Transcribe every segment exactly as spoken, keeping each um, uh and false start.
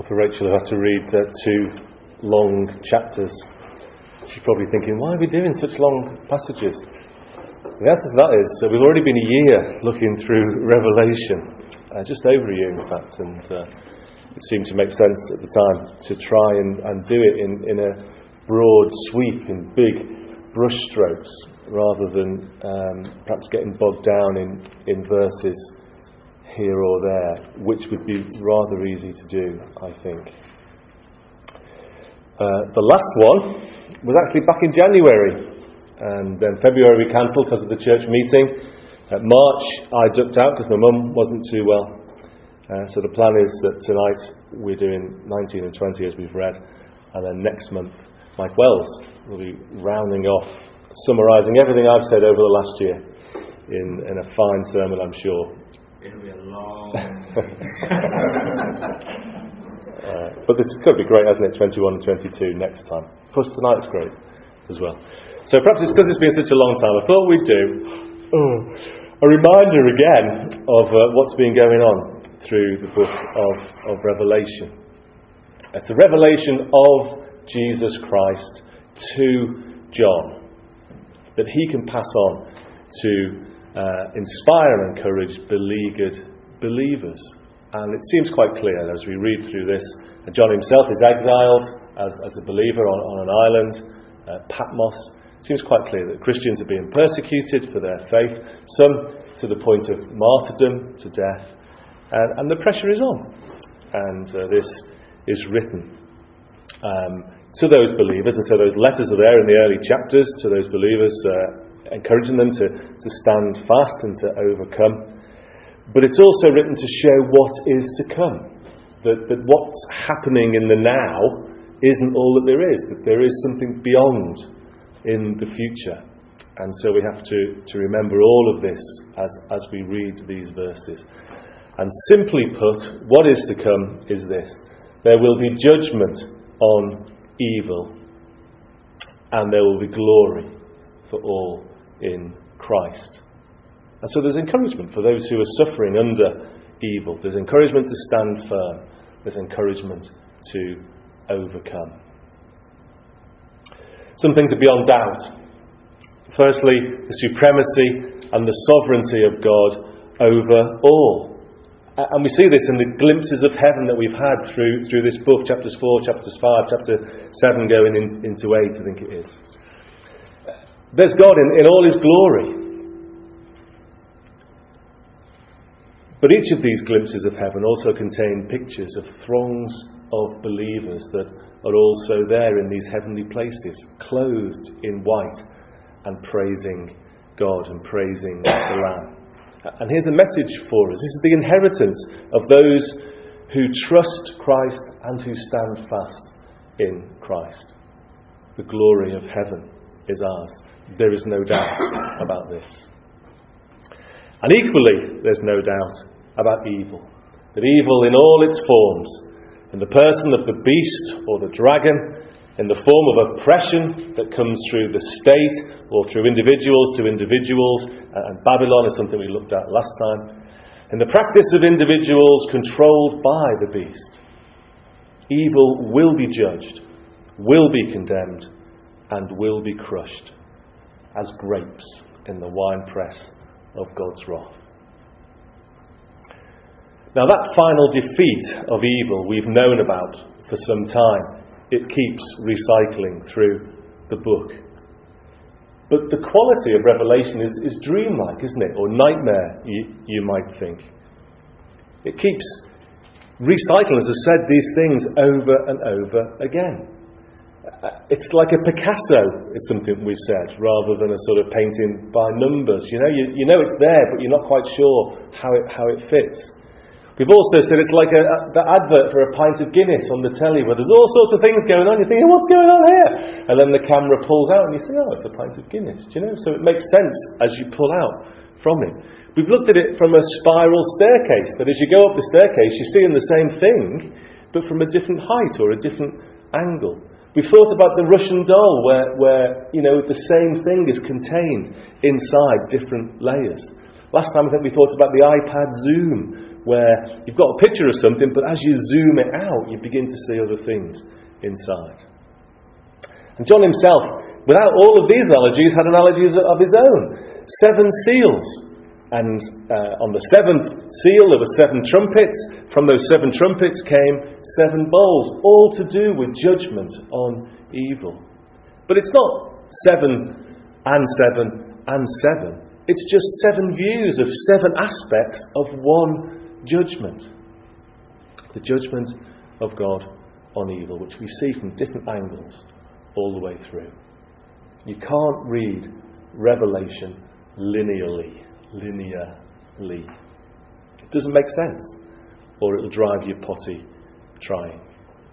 for Rachel who had to read uh, two long chapters. She's probably thinking, why are we doing such long passages? The answer to that is, uh, we've already been a year looking through Revelation, uh, just over a year in fact, and uh, it seemed to make sense at the time to try and, and do it in, in a broad sweep, in big brush strokes, rather than um, perhaps getting bogged down in, in verses here or there, which would be rather easy to do, I think. Uh, the last one was actually back in January, and then February we cancelled because of the church meeting. At March I ducked out because my mum wasn't too well. Uh, so the plan is that tonight we're doing nineteen and twenty as we've read, and then next month Mike Wells will be rounding off, summarising everything I've said over the last year in, in a fine sermon, I'm sure. It'll be a long uh, but this could be great, hasn't it? twenty-one and twenty-two next time. Plus tonight's great as well. So perhaps it's because it's been such a long time, I thought we'd do oh, a reminder again of uh, what's been going on through the book of, of Revelation. It's a revelation of Jesus Christ to John, that he can pass on to uh, inspire and encourage beleaguered believers. And it seems quite clear as we read through this, that John himself is exiled as, as a believer on, on an island, uh, Patmos. It seems quite clear that Christians are being persecuted for their faith, some to the point of martyrdom, to death, and, and the pressure is on. And uh, this is written um, to those believers, and so those letters are there in the early chapters to those believers, uh, encouraging them to, to stand fast and to overcome. But it's also written to show what is to come, that, that what's happening in the now isn't all that there is, that there is something beyond in the future. And so we have to, to remember all of this as, as we read these verses. And simply put, what is to come is this: there will be judgment on evil, and there will be glory for all in Christ. And so there's encouragement for those who are suffering under evil. There's encouragement to stand firm. There's encouragement to overcome. Some things are beyond doubt. Firstly, the supremacy and the sovereignty of God over all. And we see this in the glimpses of heaven that we've had through through this book, chapters four, chapters five, chapter seven going in, into eight, I think it is. There's God in, in all his glory. But each of these glimpses of heaven also contain pictures of throngs of believers that are also there in these heavenly places, clothed in white and praising God and praising the Lamb. And here's a message for us. This is the inheritance of those who trust Christ and who stand fast in Christ. The glory of heaven is ours. There is no doubt about this. And equally, there's no doubt about evil. That evil in all its forms, in the person of the beast or the dragon, in the form of oppression that comes through the state or through individuals to individuals, and Babylon is something we looked at last time, in the practice of individuals controlled by the beast, evil will be judged, will be condemned, and will be crushed as grapes in the winepress of God's wrath. Now that final defeat of evil we've known about for some time. It keeps recycling through the book. But the quality of Revelation is, is dreamlike, isn't it? Or nightmare, you, you might think. It keeps recycling, as I said, these things over and over again. It's like a Picasso, is something we've said, rather than a sort of painting by numbers. You know, you, you know it's there, but you're not quite sure how it how it fits. We've also said it's like a, a, the advert for a pint of Guinness on the telly, where there's all sorts of things going on. You're thinking, what's going on here? And then the camera pulls out and you say, oh, it's a pint of Guinness. Do you know? So it makes sense as you pull out from it. We've looked at it from a spiral staircase, that as you go up the staircase, you're seeing the same thing, but from a different height or a different angle. We've thought about the Russian doll, where, where you know, the same thing is contained inside different layers. Last time I think we thought about the iPad Zoom, where you've got a picture of something, but as you zoom it out, you begin to see other things inside. And John himself, without all of these analogies, had analogies of his own. Seven seals. And uh, on the seventh seal there were seven trumpets. From those seven trumpets came seven bowls, all to do with judgment on evil. But it's not seven and seven and seven. It's just seven views of seven aspects of one judgment. The judgment of God on evil, which we see from different angles all the way through. You can't read Revelation linearly. Linearly. It doesn't make sense, or it'll drive you potty trying.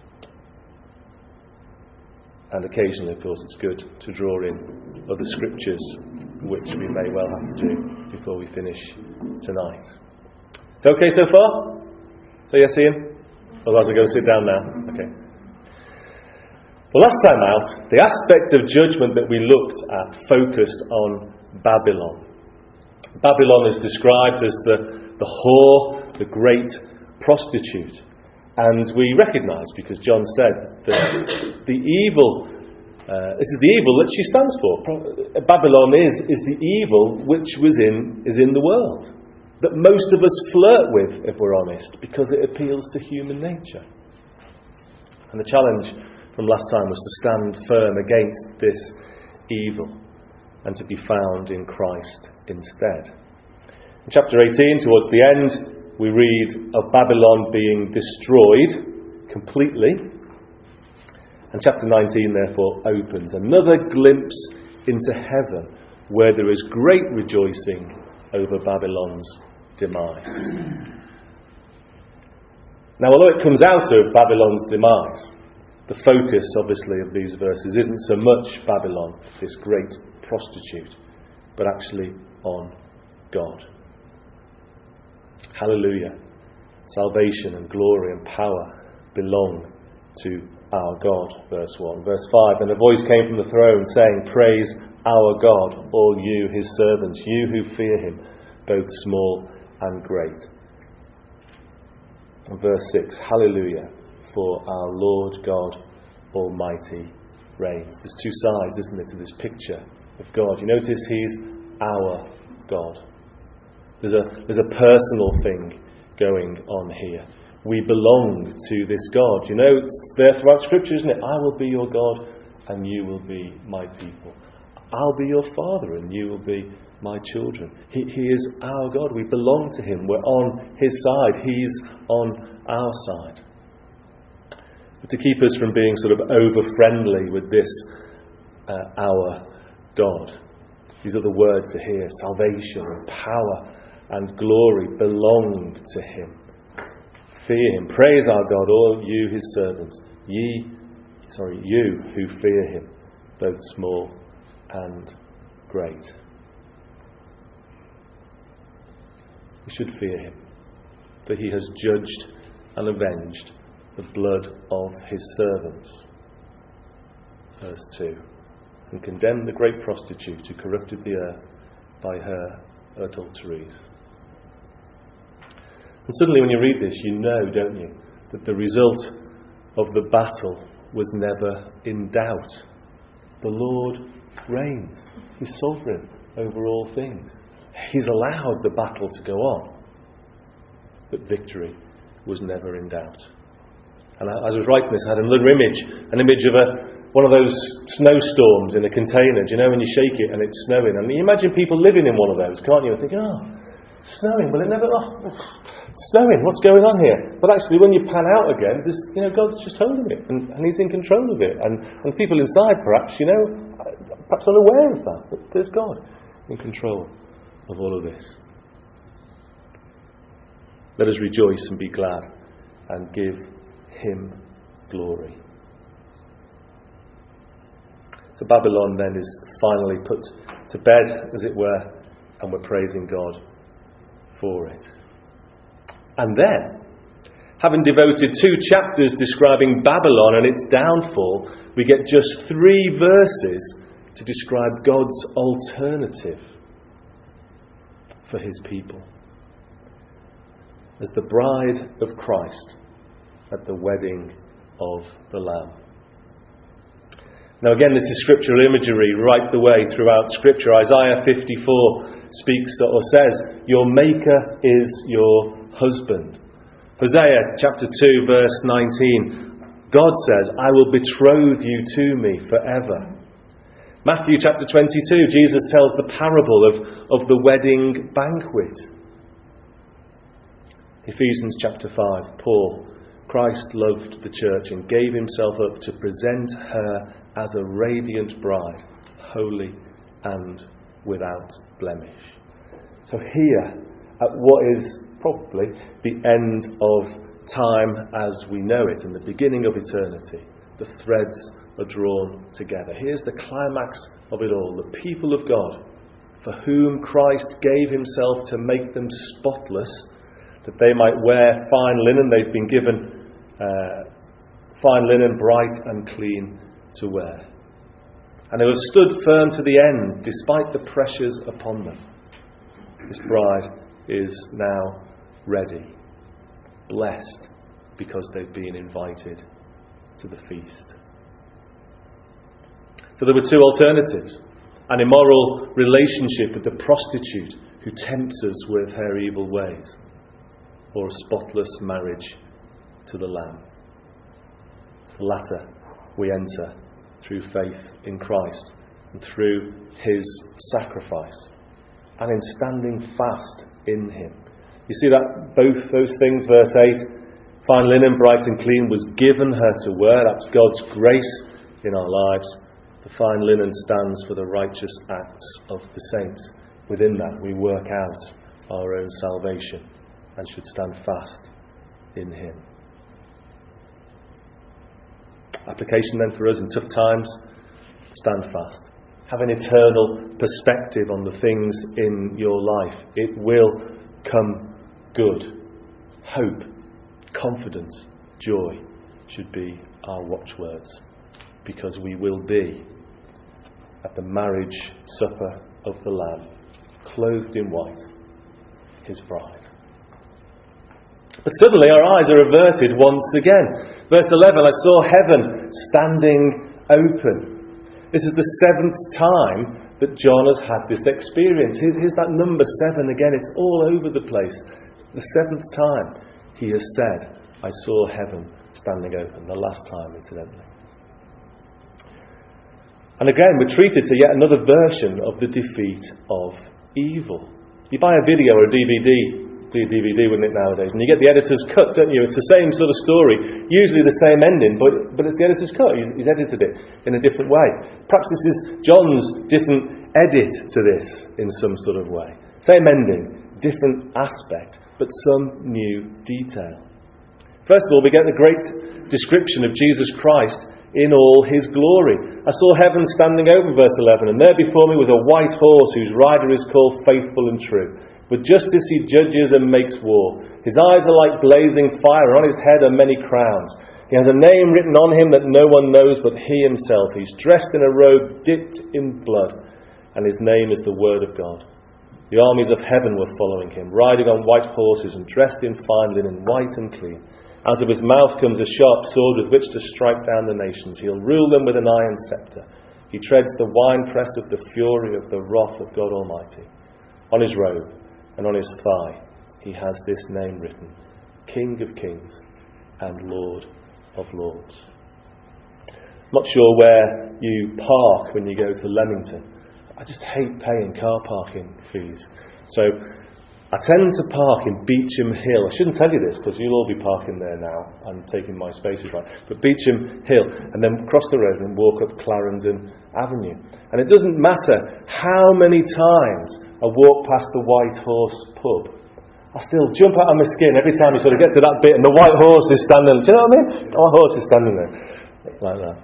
And occasionally, of course, it's good to draw in other scriptures, which we may well have to do before we finish tonight. It's okay so far? So yes, Ian? Otherwise I'll go sit down now. Okay. Well, last time out, the aspect of judgment that we looked at focused on Babylon. Babylon is described as the, the whore, the great prostitute. And we recognise, because John said, that the evil, uh, this is the evil that she stands for. Babylon is, is the evil which was in, is in the world. That most of us flirt with, if we're honest, because it appeals to human nature. And the challenge from last time was to stand firm against this evil and to be found in Christ instead. In chapter eighteen, towards the end, we read of Babylon being destroyed completely. And chapter nineteen, therefore, opens another glimpse into heaven, where there is great rejoicing over Babylon's demise. Now, although it comes out of Babylon's demise, the focus, obviously, of these verses isn't so much Babylon, this great prostitute, but actually on God. Hallelujah. Salvation and glory and power belong to our God, verse one. Verse five, and a voice came from the throne saying, "Praise our God, all you, his servants, you who fear him, both small and great." And verse six, hallelujah, for our Lord God Almighty reigns. There's two sides, isn't there, to this picture of God. You notice he's our God. There's a, there's a personal thing going on here. We belong to this God. You know, it's there throughout Scripture, isn't it? I will be your God and you will be my people. I'll be your father and you will be my children. He, he is our God. We belong to him. We're on his side. He's on our side. But to keep us from being sort of over-friendly with this uh, our God, these are the words to hear. Salvation and power and glory belong to him. Fear him. Praise our God, all you his servants. Ye, sorry, you who fear him, both small and great. We should fear him, for he has judged and avenged the blood of his servants. Verse two. And condemned the great prostitute who corrupted the earth by her adulteries. And suddenly when you read this, you know, don't you, that the result of the battle was never in doubt. The Lord reigns. He's sovereign over all things. He's allowed the battle to go on. But victory was never in doubt. And as I was writing this, I had another image, an image of a one of those snowstorms in a container. Do you know when you shake it and it's snowing? And you imagine people living in one of those, can't you? And thinking, oh, snowing, will it never... Oh, it's snowing, what's going on here? But actually, when you pan out again, this, you know, God's just holding it, and, and he's in control of it. And, and people inside, perhaps, you know, perhaps unaware of that, but there's God in control of all of this. Let us rejoice and be glad and give him glory. So Babylon then is finally put to bed, as it were, and we're praising God for it. And then, having devoted two chapters describing Babylon and its downfall, we get just three verses to describe God's alternative for his people. as the bride of Christ at the wedding of the Lamb. Now again, this is scriptural imagery right the way throughout Scripture. Isaiah fifty-four speaks or says, "Your Maker is your husband." Hosea chapter two verse nineteen, God says, "I will betroth you to me forever." Matthew chapter twenty-two, Jesus tells the parable of, of the wedding banquet. Ephesians chapter five, Paul, "Christ loved the church and gave himself up to present her as a radiant bride, holy and without blemish." So here, at what is probably the end of time as we know it and the beginning of eternity, the threads are drawn together. Here's the climax of it all. The people of God, for whom Christ gave himself to make them spotless, that they might wear fine linen. They've been given uh, fine linen, bright and clean to wear. And they have stood firm to the end, despite the pressures upon them. This bride is now ready, blessed, because they've been invited to the feast. So there were two alternatives: an immoral relationship with the prostitute who tempts us with her evil ways, or a spotless marriage to the Lamb. The latter we enter through faith in Christ and through his sacrifice, and in standing fast in him. You see that both those things, verse eight, fine linen, bright and clean, was given her to wear. That's God's grace in our lives. The fine linen stands for the righteous acts of the saints. Within that we work out our own salvation and should stand fast in him. Application then for us in tough times: stand fast. Have an eternal perspective on the things in your life. It will come good. Hope, confidence, joy should be our watchwords, because we will be at the marriage supper of the Lamb, clothed in white, his bride. But suddenly our eyes are averted once again. Verse eleven, "I saw heaven standing open." This is the seventh time that John has had this experience. Here's, here's that number seven again. It's all over the place. The seventh time he has said, "I saw heaven standing open." The last time, incidentally. And again, we're treated to yet another version of the defeat of evil. You buy a video or a D V D, be a D V D, wouldn't it, nowadays? And you get the editor's cut, don't you? It's the same sort of story, usually the same ending, but, but it's the editor's cut. He's, he's edited it in a different way. Perhaps this is John's different edit to this in some sort of way. Same ending, different aspect, but some new detail. First of all, we get the great description of Jesus Christ in all his glory. "I saw heaven standing open," verse eleven, "and there before me was a white horse whose rider is called Faithful and True. With justice he judges and makes war. His eyes are like blazing fire, and on his head are many crowns. He has a name written on him that no one knows but he himself. He's dressed in a robe dipped in blood, and his name is the Word of God. The armies of heaven were following him, riding on white horses and dressed in fine linen, white and clean. Out of his mouth comes a sharp sword with which to strike down the nations. He'll rule them with an iron scepter. He treads the winepress of the fury of the wrath of God Almighty. On his robe and on his thigh he has this name written: King of Kings and Lord of Lords." I'm not sure where you park when you go to Leamington. I just hate paying car parking fees. So I tend to park in Beecham Hill. I shouldn't tell you this because you'll all be parking there now. I'm taking my spaces right. But Beecham Hill, and then cross the road and walk up Clarendon Avenue. And it doesn't matter how many times I walk past the White Horse pub, I still jump out of my skin every time you sort of get to that bit and the white horse is standing. Do you know what I mean? The white horse is standing there. Like that.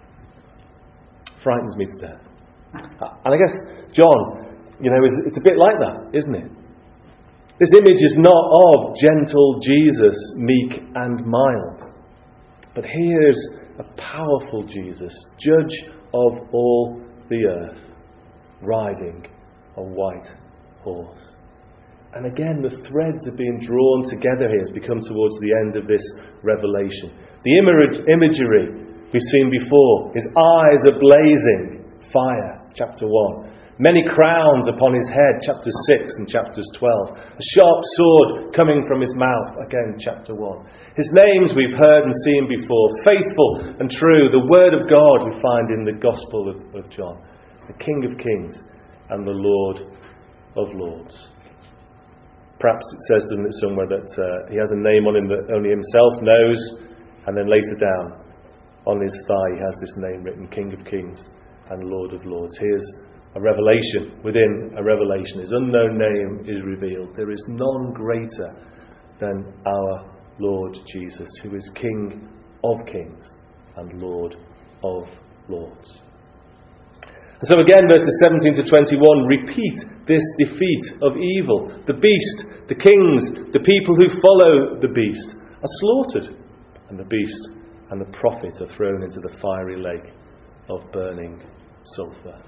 Frightens me to death. And I guess John, you know, is, it's a bit like that, isn't it? This image is not of gentle Jesus, meek and mild. But here's a powerful Jesus, judge of all the earth, riding a white horse. And again, the threads are being drawn together here as we come towards the end of this revelation. The imagery we've seen before. His eyes are blazing fire, chapter one. Many crowns upon his head, chapter six and chapters twelve. A sharp sword coming from his mouth, again, chapter one. His names we've heard and seen before. Faithful and true, the word of God we find in the Gospel of, of John. The King of Kings and the Lord of Lords. Perhaps it says, doesn't it, somewhere that uh, he has a name on him that only himself knows, and then later down on his thigh he has this name written, King of Kings and Lord of Lords. Here's a revelation within a revelation. His unknown name is revealed. There is none greater than our Lord Jesus, who is King of Kings and Lord of Lords. And so again, verses seventeen to twenty-one repeat this defeat of evil. The beast, the kings, the people who follow the beast are slaughtered, and the beast and the prophet are thrown into the fiery lake of burning sulphur.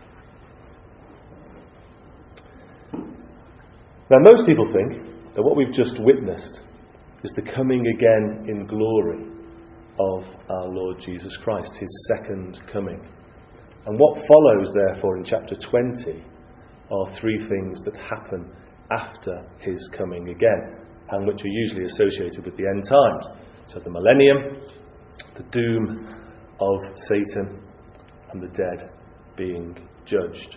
Now, most people think that what we've just witnessed is the coming again in glory of our Lord Jesus Christ, his second coming. And what follows, therefore, in chapter twenty are three things that happen after his coming again, and which are usually associated with the end times. So the millennium, the doom of Satan, and the dead being judged.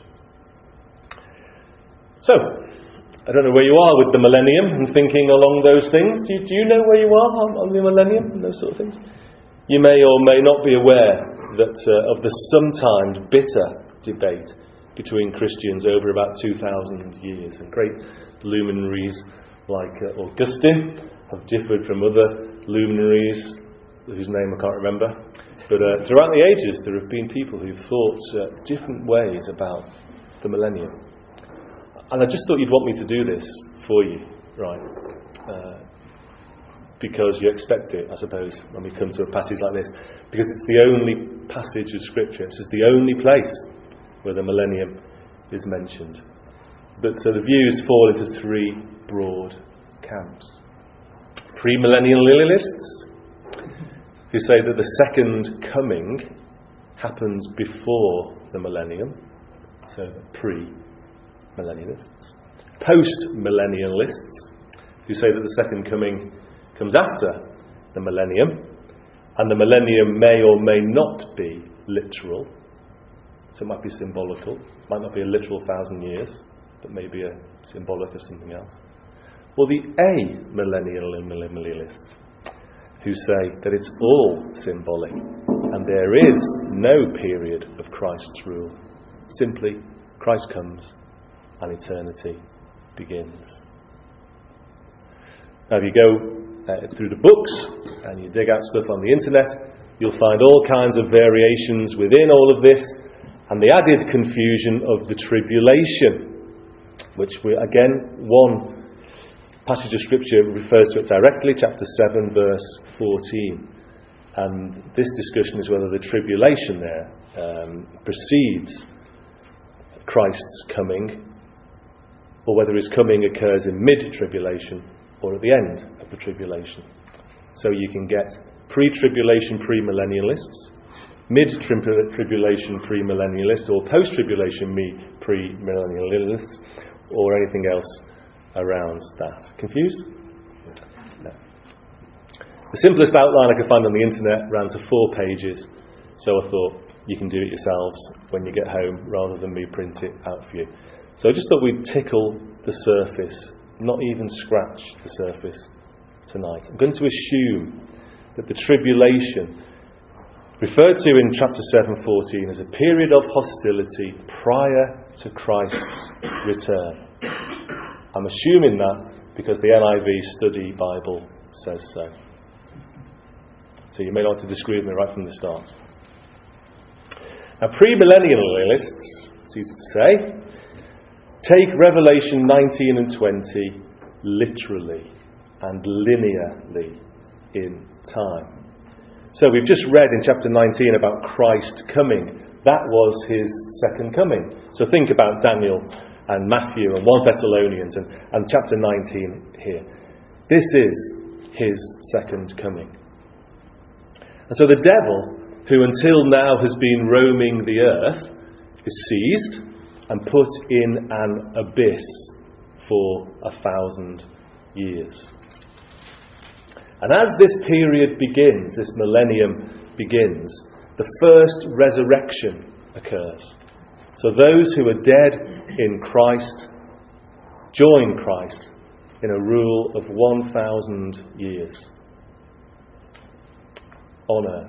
So, I don't know where you are with the millennium and thinking along those things. Do you, do you know where you are on, on the millennium and those sort of things? You may or may not be aware that uh, of the sometimes bitter debate between Christians over about two thousand years. And great luminaries like uh, Augustine have differed from other luminaries whose name I can't remember. But uh, throughout the ages there have been people who've thought uh, different ways about the millennium. And I just thought you'd want me to do this for you, right? Uh, because you expect it, I suppose, when we come to a passage like this. Because it's the only passage of Scripture. It's the only place where the millennium is mentioned. But so the views fall into three broad camps. Premillennialists, who say that the second coming happens before the millennium. So pre-millennialists. Post-millennialists, who say that the second coming comes after the millennium, and the millennium may or may not be literal. So it might be symbolical. It might not be a literal thousand years, but maybe a symbolic of something else. Or the amillennialists, who say that it's all symbolic and there is no period of Christ's rule. Simply, Christ comes and eternity begins. Now, if you go uh, through the books and you dig out stuff on the internet, you'll find all kinds of variations within all of this, and the added confusion of the tribulation, which we, again, one passage of Scripture refers to it directly, chapter seven, verse fourteen. And this discussion is whether the tribulation there um, precedes Christ's coming, or whether his coming occurs in mid-tribulation or at the end of the tribulation. So you can get pre-tribulation premillennialists, mid-tribulation premillennialists, or post-tribulation premillennialists, or anything else around that. Confused? No. The simplest outline I could find on the internet ran to four pages, so I thought you can do it yourselves when you get home rather than me print it out for you. So I just thought we'd tickle the surface, not even scratch the surface tonight. I'm going to assume that the tribulation referred to in chapter seven fourteen as a period of hostility prior to Christ's return. I'm assuming that because the N I V Study Bible says so. So you may like to disagree with me right from the start. Now, premillennialists, it's easy to say, take Revelation nineteen and twenty literally and linearly in time. So we've just read in chapter nineteen about Christ coming. That was his second coming. So think about Daniel and Matthew and First Thessalonians and, and chapter nineteen here. This is his second coming. And so the devil, who until now has been roaming the earth, is seized and put in an abyss for a thousand years. And as this period begins, this millennium begins, the first resurrection occurs. So those who are dead in Christ join Christ in a rule of one thousand years on earth.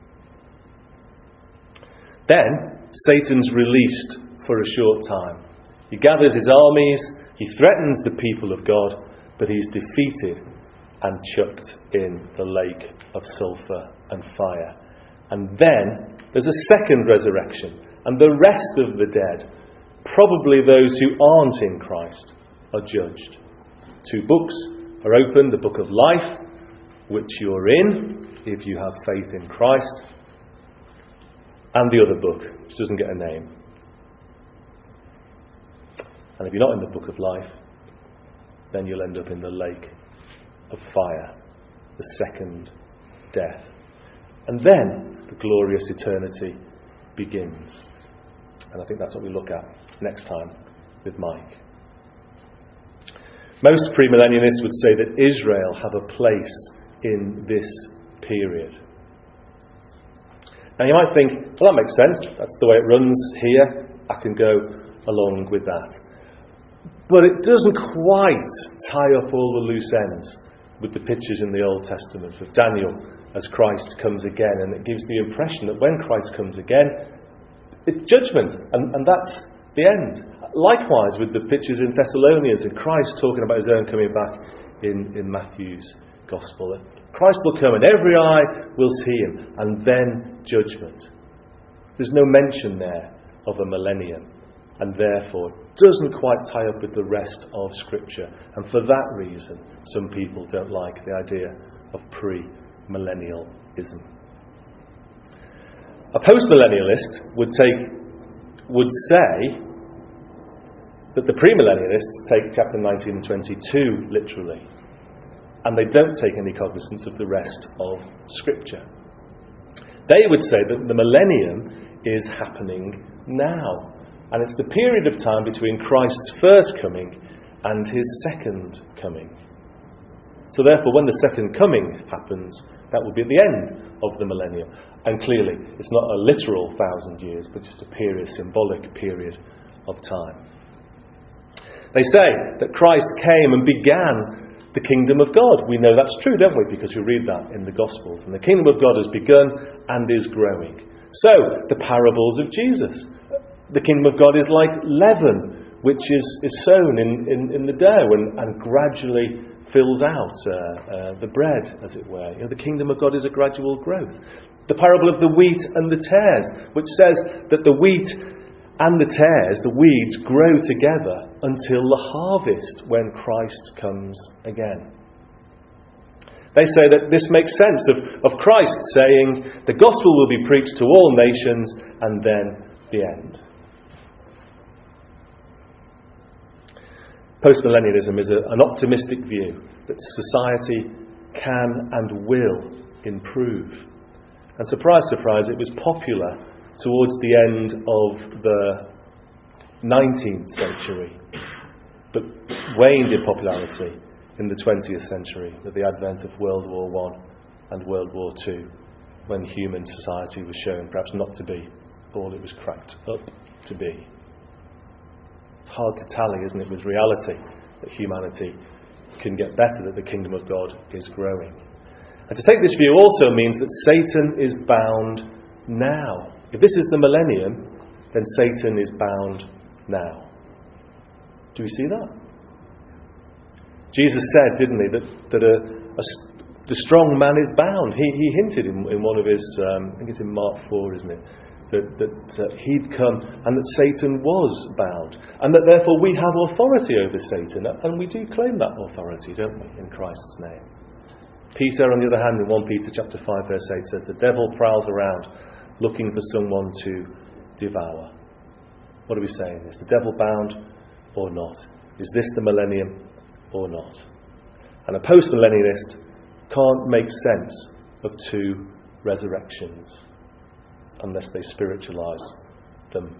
Then Satan's released for a short time. He gathers his armies, he threatens the people of God, but he's defeated and chucked in the lake of sulphur and fire. And then there's a second resurrection, and the rest of the dead, probably those who aren't in Christ, are judged. Two books are opened, the book of life, which you're in if you have faith in Christ, and the other book, which doesn't get a name. And if you're not in the book of life, then you'll end up in the lake of fire, the second death. And then the glorious eternity begins. And I think that's what we look at next time with Mike. Most premillennialists would say that Israel have a place in this period. Now you might think, well, that makes sense. That's the way it runs here. I can go along with that. But it doesn't quite tie up all the loose ends with the pictures in the Old Testament of Daniel as Christ comes again. And it gives the impression that when Christ comes again, it's judgment. And, and that's the end. Likewise with the pictures in Thessalonians and Christ talking about his own coming back in, in Matthew's Gospel. Christ will come and every eye will see him, and then judgment. There's no mention there of a millennium, and therefore doesn't quite tie up with the rest of Scripture. And for that reason, some people don't like the idea of pre-millennialism. A post-millennialist would take, would say that the premillennialists take chapter nineteen and twenty-two literally, and they don't take any cognizance of the rest of Scripture. They would say that the millennium is happening now, and it's the period of time between Christ's first coming and his second coming. So therefore, when the second coming happens, that will be at the end of the millennium. And clearly, it's not a literal thousand years, but just a period, symbolic period of time. They say that Christ came and began the kingdom of God. We know that's true, don't we? Because we read that in the Gospels. And the kingdom of God has begun and is growing. So, the parables of Jesus. The kingdom of God is like leaven, which is, is sown in, in, in the dough and, and gradually fills out uh, uh, the bread, as it were. You know, the kingdom of God is a gradual growth. The parable of the wheat and the tares, which says that the wheat and the tares, the weeds, grow together until the harvest when Christ comes again. They say that this makes sense of, of Christ saying the gospel will be preached to all nations and then the end. Postmillennialism is a, an optimistic view that society can and will improve. And surprise, surprise, it was popular towards the end of the nineteenth century, but waned in popularity in the twentieth century with the advent of World War One and World War Two, when human society was shown perhaps not to be all it was cracked up to be. It's hard to tally, isn't it, with reality, that humanity can get better, that the kingdom of God is growing. And to take this view also means that Satan is bound now. If this is the millennium, then Satan is bound now. Do we see that? Jesus said, didn't he, that, that a, a, the strong man is bound. He, he hinted in, in one of his, um, I think it's in Mark four, isn't it, that, that uh, he'd come and that Satan was bound. And that therefore we have authority over Satan. And we do claim that authority, don't we, in Christ's name. Peter, on the other hand, in First Peter chapter five, verse eight, says, the devil prowls around looking for someone to devour. What are we saying? Is the devil bound? or not? Is this the millennium or not? And a post-millennialist can't make sense of two resurrections unless they spiritualise them.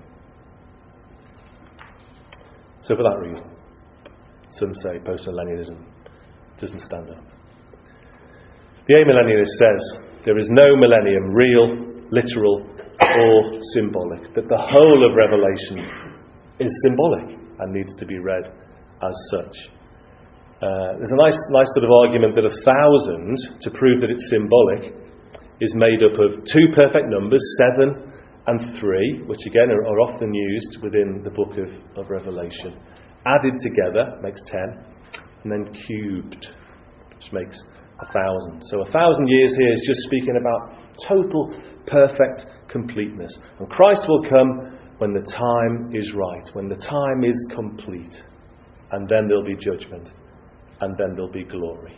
So for that reason, some say post-millennialism doesn't stand up. The amillennialist says there is no millennium, real, literal or symbolic, that the whole of Revelation is symbolic and needs to be read as such. Uh, there's a nice, nice sort of argument that a thousand, to prove that it's symbolic, is made up of two perfect numbers, seven and three, which again are, are often used within the book of, of Revelation. Added together makes ten, and then cubed, which makes a thousand. So a thousand years here is just speaking about total, perfect completeness. And Christ will come when the time is right, when the time is complete. And then there'll be judgment, and then there'll be glory.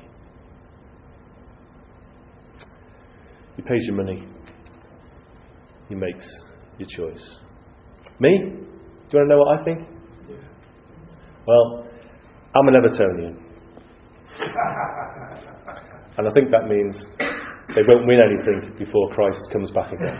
He pays your money. He makes your choice. Me? Do you want to know what I think? Yeah. Well, I'm an Evertonian. And I think that means they won't win anything before Christ comes back again.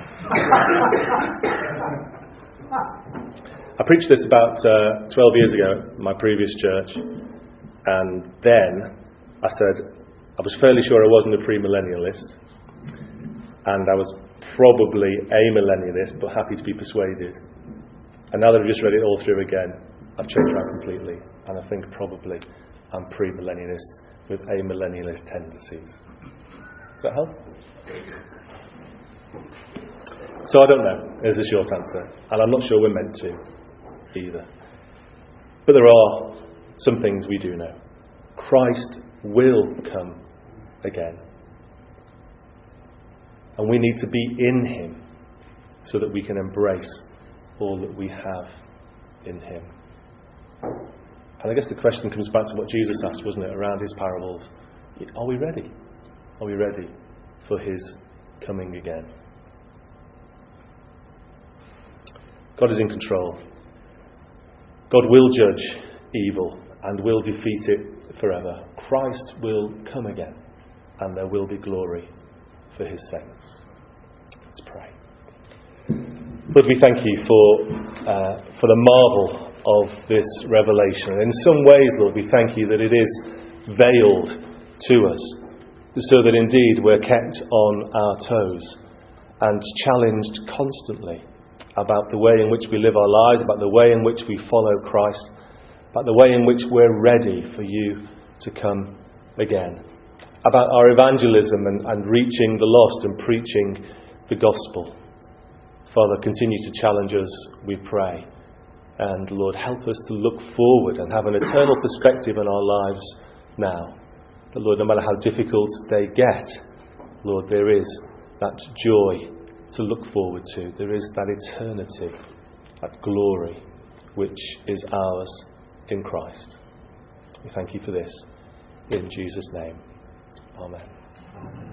I preached this about uh, twelve years ago in my previous church, and then I said I was fairly sure I wasn't a premillennialist, and I was probably a millennialist, but happy to be persuaded. And now that I've just read it all through again, I've changed around completely, and I think probably I'm premillennialist with amillennialist tendencies. Does that help? So I don't know, is the short answer. And I'm not sure we're meant to either. But there are some things we do know. Christ will come again. And we need to be in him so that we can embrace all that we have in him. And I guess the question comes back to what Jesus asked, wasn't it, around his parables. Are we ready? Are we ready for his coming again? God is in control. God will judge evil and will defeat it forever. Christ will come again, and there will be glory for his saints. Let's pray. Lord, we thank you for uh, for the marvel of this revelation. And in some ways, Lord, we thank you that it is veiled to us, so that indeed we're kept on our toes and challenged constantly about the way in which we live our lives, about the way in which we follow Christ, about the way in which we're ready for you to come again, about our evangelism and, and reaching the lost and preaching the gospel. Father, continue to challenge us, we pray. And Lord, help us to look forward and have an eternal perspective in our lives now. But Lord, no matter how difficult they get, Lord, there is that joy to look forward to. There is that eternity, that glory, which is ours in Christ. We thank you for this. In Jesus' name. Amen.